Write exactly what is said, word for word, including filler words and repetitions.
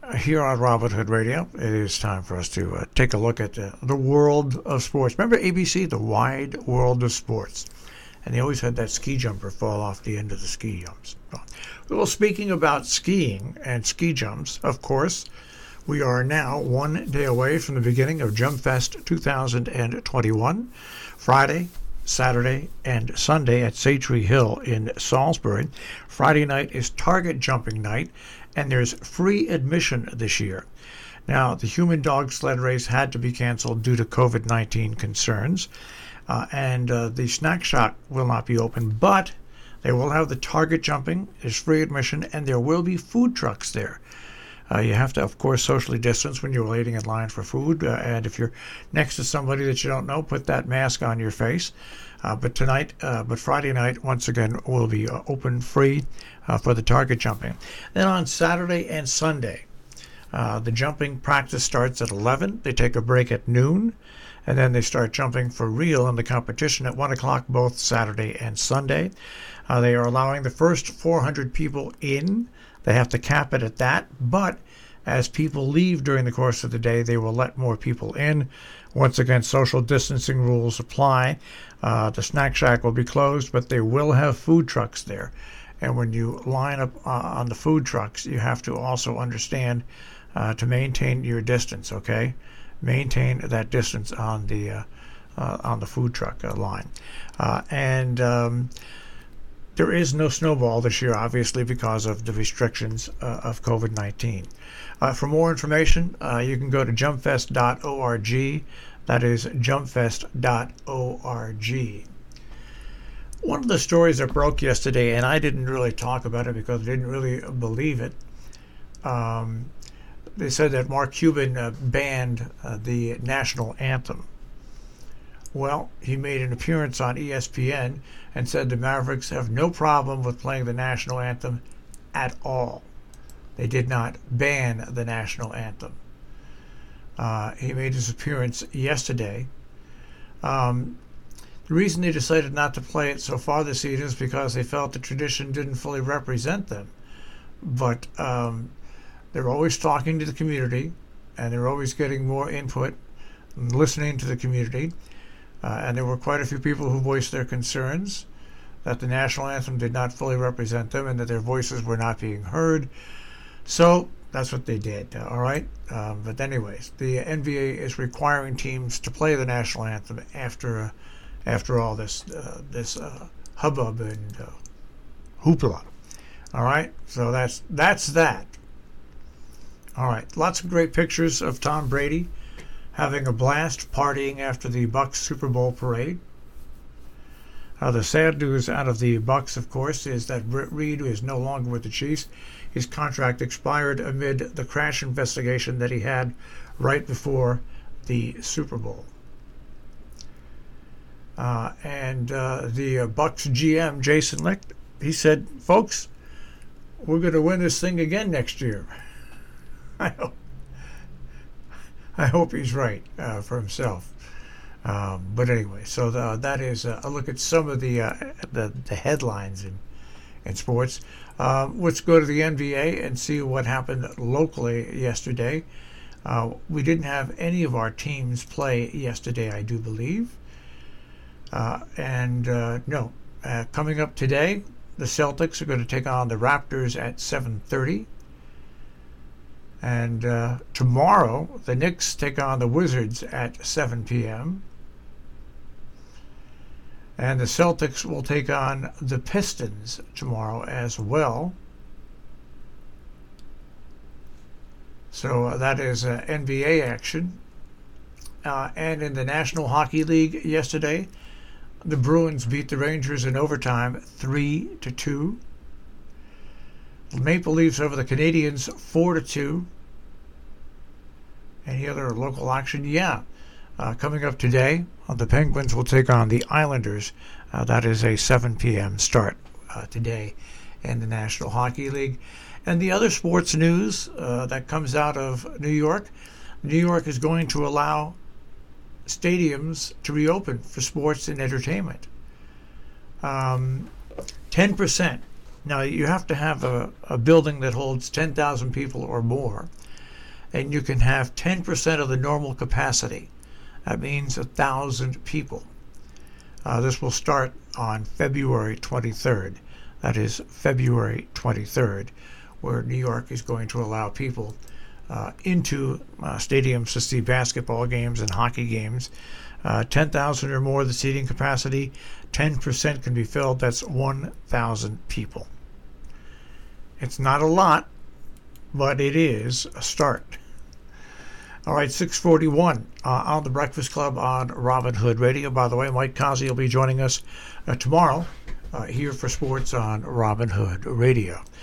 here on Robin Hood Radio. It is time for us to uh, take a look at uh, the world of sports. Remember A B C, The Wide World of Sports? And they always had that ski jumper fall off the end of the ski jumps. Well, speaking about skiing and ski jumps, of course, we are now one day away from the beginning of Jump Fest two thousand twenty-one. Friday, Saturday, and Sunday at Satre Hill in Salisbury. Friday night is target jumping night, and there's free admission this year. Now, the human dog sled race had to be canceled due to covid nineteen concerns, uh, and uh, the snack shack will not be open, but they will have the target jumping. There's free admission, and there will be food trucks there. Uh, you have to, of course, socially distance when you're waiting in line for food, uh, and if you're next to somebody that you don't know, put that mask on your face. Uh, but tonight, uh, but Friday night, once again, will be uh, open free uh, for the target jumping. Then on Saturday and Sunday, uh, the jumping practice starts at eleven. They take a break at noon, and then they start jumping for real in the competition at one o'clock both Saturday and Sunday. Uh, they are allowing the first four hundred people in. They have to cap it at that, but as people leave during the course of the day, they will let more people in. Once again, social distancing rules apply. Uh, the snack shack will be closed, but they will have food trucks there. And when you line up uh, on the food trucks, you have to also understand uh, to maintain your distance, okay? Maintain that distance on the uh, uh, on the food truck uh, line. Uh, and um, there is no snowball this year, obviously, because of the restrictions uh, of covid nineteen. Uh, for more information, uh, you can go to jump fest dot org. That is jump fest dot org. One of the stories that broke yesterday, and I didn't really talk about it because I didn't really believe it, um, they said that Mark Cuban uh, banned uh, the national anthem. Well, he made an appearance on E S P N and said the Mavericks have no problem with playing the national anthem at all. They did not ban the national anthem. Uh, he made his appearance yesterday. Um, the reason they decided not to play it so far this season is because they felt the tradition didn't fully represent them. But um, they're always talking to the community, and they're always getting more input and listening to the community. Uh, and there were quite a few people who voiced their concerns that the national anthem did not fully represent them and that their voices were not being heard. So that's what they did, uh, all right? Um, but anyways, the N B A is requiring teams to play the national anthem after uh, after all this uh, this uh, hubbub and uh, hoopla. All right? So that's that's that. All right. Lots of great pictures of Tom Brady having a blast partying after the Bucs Super Bowl parade. Uh, the sad news out of the Bucs, of course, is that Britt Reed is no longer with the Chiefs. His contract expired amid the crash investigation that he had right before the Super Bowl. Uh, and uh, the uh, Bucs G M, Jason Licht, he said, folks, we're going to win this thing again next year. I hope, I hope he's right uh, for himself. Um, but anyway, so the, that is uh, a look at some of the uh, the, the headlines in, in sports. Uh, let's go to the N B A and see what happened locally yesterday. Uh, we didn't have any of our teams play yesterday, I do believe. Uh, and uh, no, uh, coming up today, the Celtics are going to take on the Raptors at seven thirty. And uh, tomorrow, the Knicks take on the Wizards at seven p.m. And the Celtics will take on the Pistons tomorrow as well. So uh, that is uh, N B A action. Uh, and in the National Hockey League yesterday, the Bruins beat the Rangers in overtime three to two. Maple Leafs over the Canadiens four to two. Any other local action? Yeah. Uh, coming up today, uh, the Penguins will take on the Islanders. Uh, that is a seven p.m. start uh, today in the National Hockey League. And the other sports news uh, that comes out of New York, New York is going to allow stadiums to reopen for sports and entertainment. Um, ten percent. Now, you have to have a, a building that holds ten thousand people or more. and you can have ten percent of the normal capacity. That means a thousand people. Uh, this will start on February twenty-third. That is February twenty-third, where New York is going to allow people uh, into uh, stadiums to see basketball games and hockey games. Uh, ten thousand or more the seating capacity. ten percent can be filled. That's one thousand people. It's not a lot, but it is a start. All right, six forty-one uh, on the Breakfast Club on Robin Hood Radio. By the way, Mike Kazi will be joining us uh, tomorrow uh, here for sports on Robin Hood Radio.